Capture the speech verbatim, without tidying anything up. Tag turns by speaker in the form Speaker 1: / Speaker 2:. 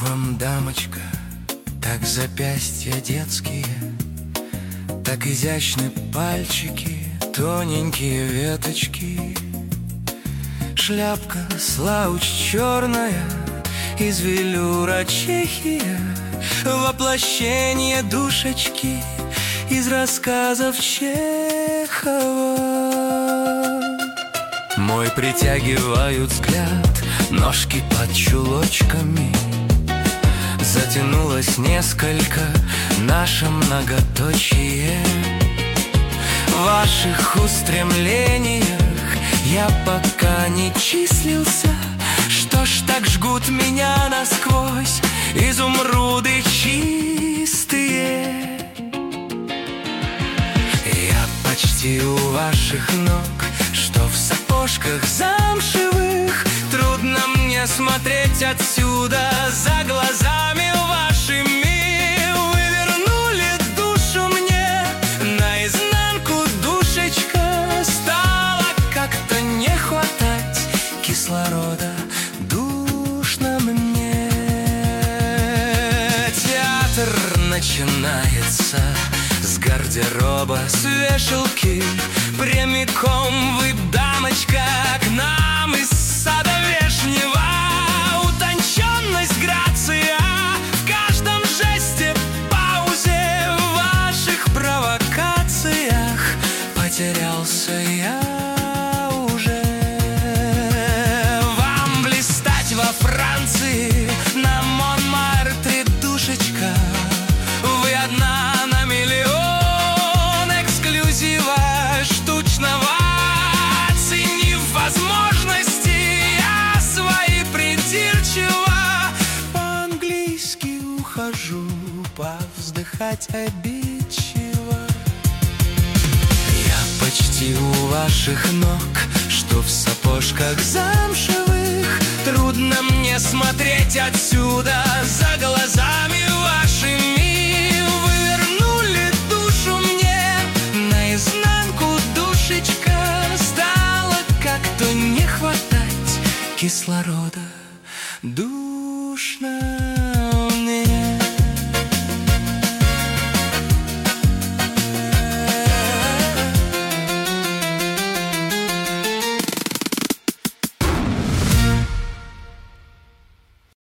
Speaker 1: вам, дамочка, так запястья детские, так изящны пальчики, тоненькие веточки. Шляпка слауч черная, из велюра Чехия, воплощение душечки из рассказов Чехова. Мой притягивают взгляд ножки под чулочками. Затянулось несколько наше многоточие. В ваших устремлениях я пока не числился. Что ж так жгут меня насквозь изумруды чистые? Я почти у ваших ног, что в сапожках замшевых. Трудно мне смотреть отсюда за глазами вашими. Вы вернули душу мне наизнанку, душечка. Стало как-то не хватать кислорода, душно мне. Театр начинается с гардероба, с вешалки. Прямиком вы, дамочка, к нам из сада вешнего. Утонченность, грация в каждом жесте, паузе, в ваших провокациях потерялся я уже. Вам блистать во Франции, на Монмартре, душечка. Вы одна на миллион эксклюзива штучного. Оценив возможности, я свои придирчиво по-английски ухожу, повздыхать обидчиво. Я почти у ваших ног, что в сапожках замшевых. Трудно мне смотреть отсюда за глазами вашими. Вы вернули душу мне наизнанку, душечка. Стало как-то не хватать кислорода, душно.